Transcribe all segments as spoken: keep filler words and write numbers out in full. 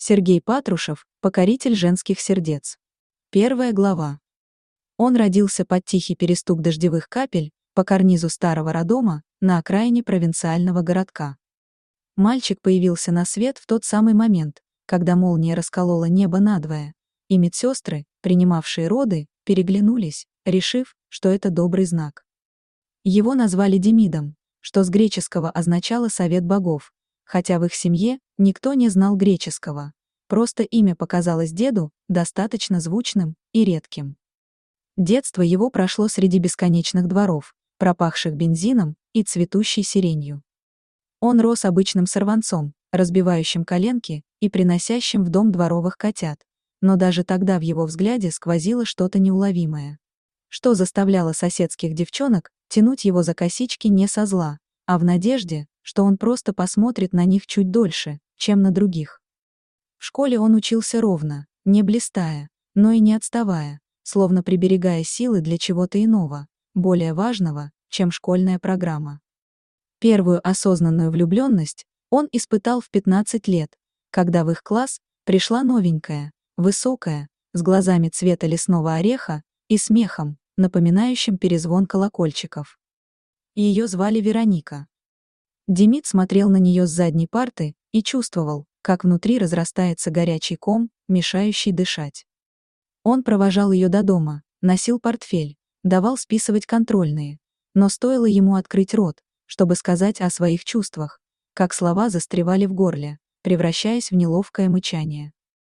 Сергей Патрушев, покоритель женских сердец. Первая глава. Он родился под тихий перестук дождевых капель по карнизу старого роддома на окраине провинциального городка. Мальчик появился на свет в тот самый момент, когда молния расколола небо надвое, и медсестры, принимавшие роды, переглянулись, решив, что это добрый знак. Его назвали Демидом, что с греческого означало «совет богов», хотя в их семье никто не знал греческого, просто имя показалось деду достаточно звучным и редким. Детство его прошло среди бесконечных дворов, пропахших бензином и цветущей сиренью. Он рос обычным сорванцом, разбивающим коленки и приносящим в дом дворовых котят, но даже тогда в его взгляде сквозило что-то неуловимое, что заставляло соседских девчонок тянуть его за косички не со зла, а в надежде, что он просто посмотрит на них чуть дольше, чем на других. В школе он учился ровно, не блистая, но и не отставая, словно приберегая силы для чего-то иного, более важного, чем школьная программа. Первую осознанную влюбленность он испытал в пятнадцать лет, когда в их класс пришла новенькая, высокая, с глазами цвета лесного ореха и смехом, напоминающим перезвон колокольчиков. Ее звали Вероника. Демид смотрел на нее с задней парты и чувствовал, как внутри разрастается горячий ком, мешающий дышать. Он провожал ее до дома, носил портфель, давал списывать контрольные, но стоило ему открыть рот, чтобы сказать о своих чувствах, как слова застревали в горле, превращаясь в неловкое мычание.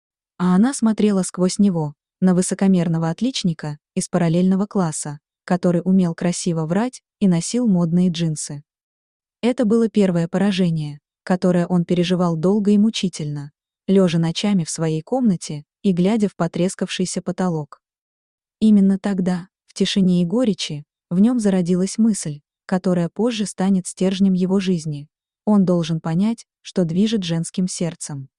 А она смотрела сквозь него, на высокомерного отличника из параллельного класса, который умел красиво врать и носил модные джинсы. Это было первое поражение, которое он переживал долго и мучительно, лежа ночами в своей комнате и глядя в потрескавшийся потолок. Именно тогда, в тишине и горечи, в нем зародилась мысль, которая позже станет стержнем его жизни. Он должен понять, что движет женским сердцем.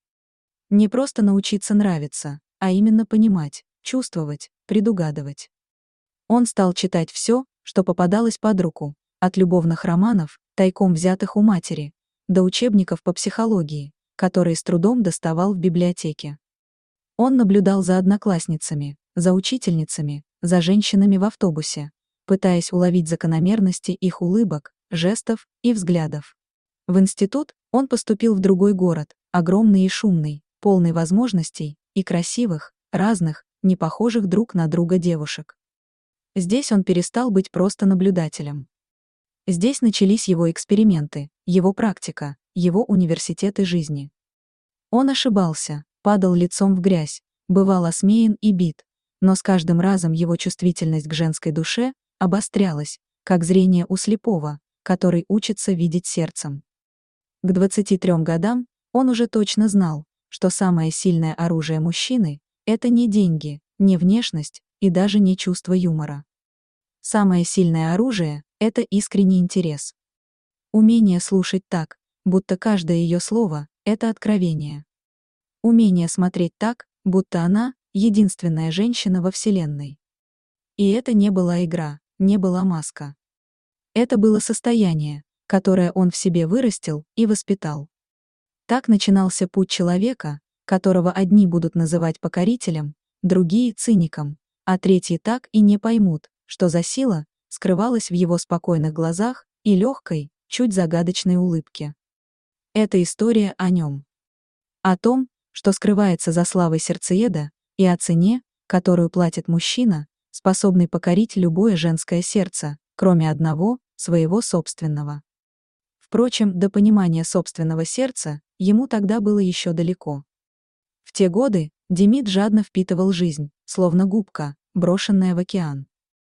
Не просто научиться нравиться, а именно понимать, чувствовать, предугадывать. Он стал читать все, что попадалось под руку, от любовных романов, тайком взятых у матери, до учебников по психологии, которые с трудом доставал в библиотеке. Он наблюдал за одноклассницами, за учительницами, за женщинами в автобусе, пытаясь уловить закономерности их улыбок, жестов и взглядов. В институт он поступил в другой город, огромный и шумный, полный возможностей и красивых, разных, не похожих друг на друга девушек. Здесь он перестал быть просто наблюдателем. Здесь начались его эксперименты, его практика, его университеты жизни. Он ошибался, падал лицом в грязь, бывал осмеян и бит, но с каждым разом его чувствительность к женской душе обострялась, как зрение у слепого, который учится видеть сердцем. К двадцати трём годам он уже точно знал, что самое сильное оружие мужчины — это не деньги, не внешность и даже не чувство юмора. Самое сильное оружие — это искренний интерес. Умение слушать так, будто каждое ее слово — это откровение. Умение смотреть так, будто она — единственная женщина во Вселенной. И это не была игра, не была маска. Это было состояние, которое он в себе вырастил и воспитал. Так начинался путь человека, которого одни будут называть покорителем, другие — циником, а третьи так и не поймут, что за сила скрывалась в его спокойных глазах и легкой, чуть загадочной улыбке. Это история о нем. О том, что скрывается за славой сердцееда, и о цене, которую платит мужчина, способный покорить любое женское сердце, кроме одного, своего собственного. Впрочем, до понимания собственного сердца ему тогда было еще далеко. В те годы Демид жадно впитывал жизнь, словно губка, брошенная в океан.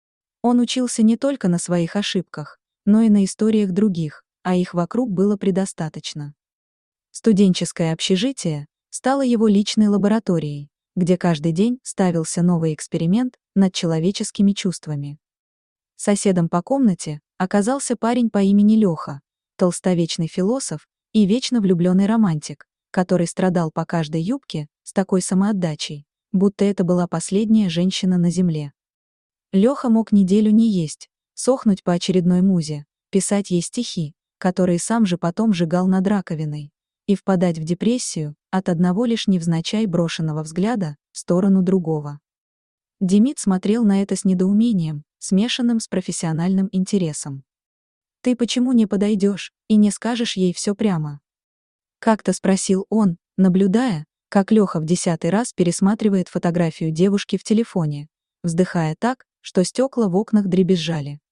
Он учился не только на своих ошибках, но и на историях других, а их вокруг было предостаточно. Студенческое общежитие стало его личной лабораторией, где каждый день ставился новый эксперимент над человеческими чувствами. Соседом по комнате оказался парень по имени Леха, толстовечный философ и вечно влюбленный романтик, который страдал по каждой юбке с такой самоотдачей, будто это была последняя женщина на земле. Леха мог неделю не есть, сохнуть по очередной музе, писать ей стихи, которые сам же потом сжигал над раковиной, и впадать в депрессию от одного лишь невзначай брошенного взгляда в сторону другого. Демид смотрел на это с недоумением, смешанным с профессиональным интересом. «Ты почему не подойдешь и не скажешь ей все прямо?» Как-то спросил он, наблюдая, как Леха в десятый раз пересматривает фотографию девушки в телефоне, вздыхая так, что стекла в окнах дребезжали.